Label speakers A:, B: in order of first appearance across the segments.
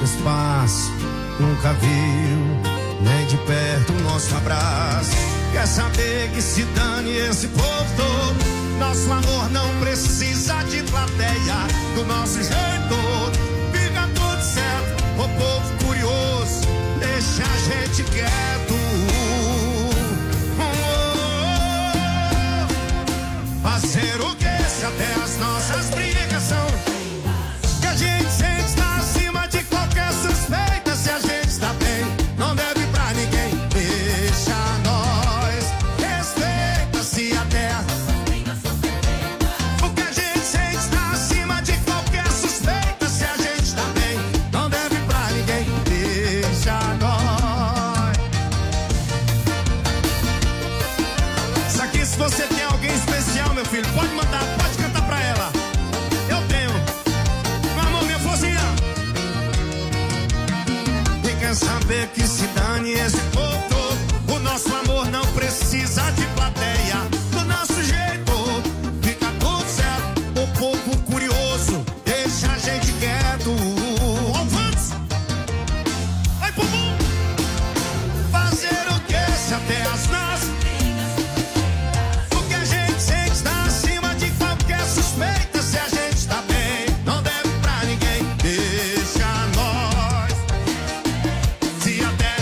A: espaço, nunca viu nem de perto o nosso abraço. Quer saber que se dane esse povo todo, nosso amor não precisa de plateia. Do nosso jeito fica tudo certo. O povo curioso deixa a gente quieto. Fazer o que se até as nossas brigas são que a gente sempre está acima de qualquer suspeita. Se a gente está bem, não deve pra ninguém. Deixa nós, respeita-se a terra. Porque a gente sempre está acima de qualquer suspeita. Se a gente está bem, não deve pra ninguém. Deixa nós. Isso aqui, se você tem alguém especial, meu filho, pode mandar, pode cantar pra ela. Eu tenho. Meu amor, minha florzinha. E quer saber que se dane esse povo todo, o nosso amor não precisa de plateia. Do nosso jeito fica tudo certo. O povo curioso deixa a gente quieto. Alvantes. Vai pro mundo. Fazer o que se até as nossas. Porque a gente sempre está acima de qualquer suspeita. Se a gente está bem, não deve pra ninguém. Deixa nós. Se até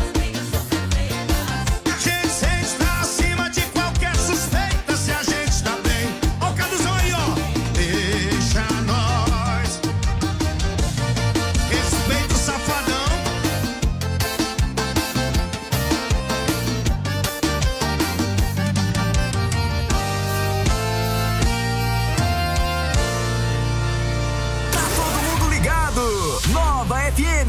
A: a gente sempre está acima de qualquer suspeita. Se a gente está bem. Ó o Caduzão aí, ó. Deixa nós. Respeita o safadão.
B: Tá todo mundo ligado. Nova FM.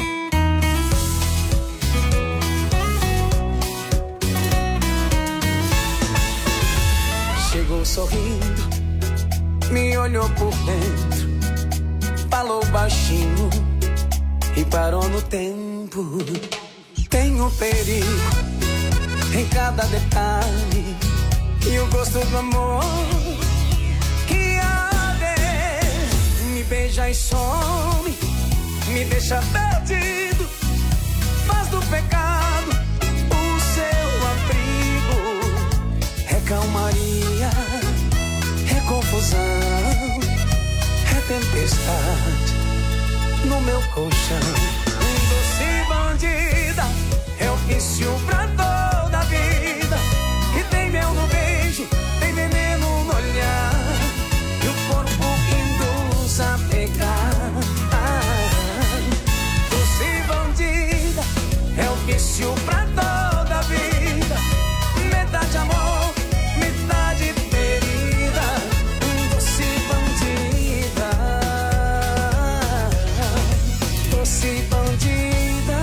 C: Chegou sorrindo, me olhou por dentro, falou baixinho e parou no tempo. Tem um perigo em cada detalhe e o gosto do amor que arde. Me beija e some, me deixa perdido, faz do pecado o seu abrigo. É calmaria, é confusão, é tempestade no meu colchão. Doce bandida, é ofício pra toda a vida. E tem mel no beijo, tem veneno no olhar, e o corpo induz a pegar. Doce bandida, é ofício pra toda a vida. Metade amor, metade ferida. Doce bandida, doce bandida.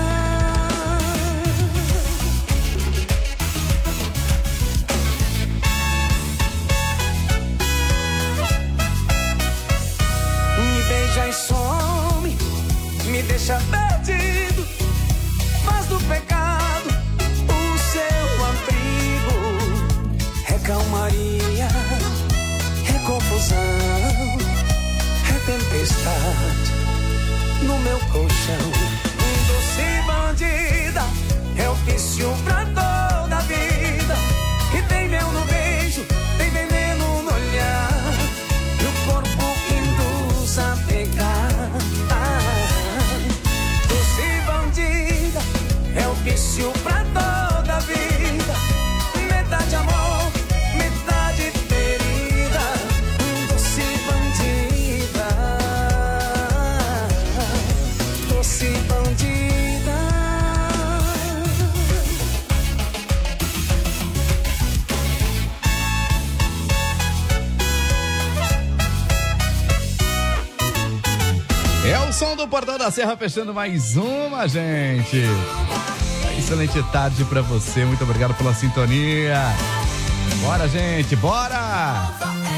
C: Me beija e some, me deixa perdido, faz do pecado o seu abrigo. É calmaria, é confusão, é tempestade no meu colchão. Doce bandida, é ofício pra toda a vida. E tem mel no beijo, tem veneno no olhar, e o corpo induz a pegar. Doce bandida, é ofício pra toda a vida. Metade amor, metade ferida. Doce bandida, doce bandida.
D: É o som do Portão da Serra fechando mais uma, gente. Excelente tarde pra você, muito obrigado pela sintonia. Bora, gente, bora!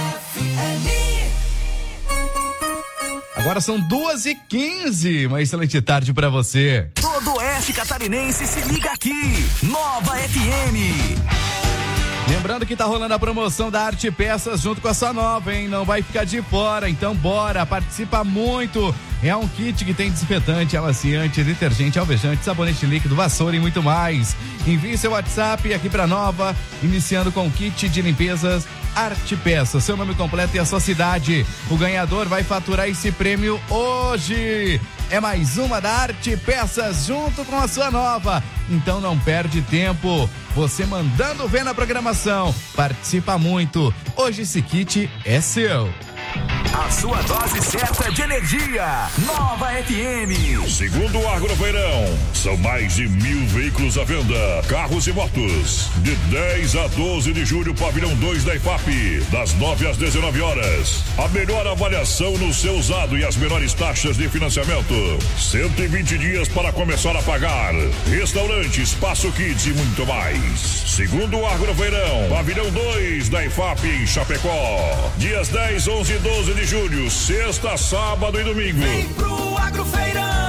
D: Agora são 2h15, uma excelente tarde pra você.
B: Todo oeste catarinense se liga aqui. Nova FM.
D: Lembrando que tá rolando a promoção da Arte Peças junto com a sua nova, hein? Não vai ficar de fora, então bora, participa muito. É um kit que tem desinfetante, amaciante, detergente, alvejante, sabonete líquido, vassoura e muito mais. Envie seu WhatsApp aqui pra Nova, iniciando com o kit de limpezas Arte Peças, seu nome completo e a sua cidade. O ganhador vai faturar esse prêmio hoje. É mais uma da Arte Peças junto com a sua nova. Então não perde tempo. Você mandando ver na programação. Participa muito. Hoje esse kit é seu.
B: A sua dose certa de energia. Nova FM.
E: Segundo o Agroverão, são mais de 1.000 veículos à venda. Carros e motos. De 10 a 12 de julho, pavilhão 2 da IFAP. Das 9 às 19 horas. A melhor avaliação no seu usado e as menores taxas de financiamento. 120 dias para começar a pagar. Restaurante, espaço kids e muito mais. Segundo o Agroverão, pavilhão 2 da IFAP em Chapecó. Dias 10, 11 e 12 de julho, sexta, sábado e domingo.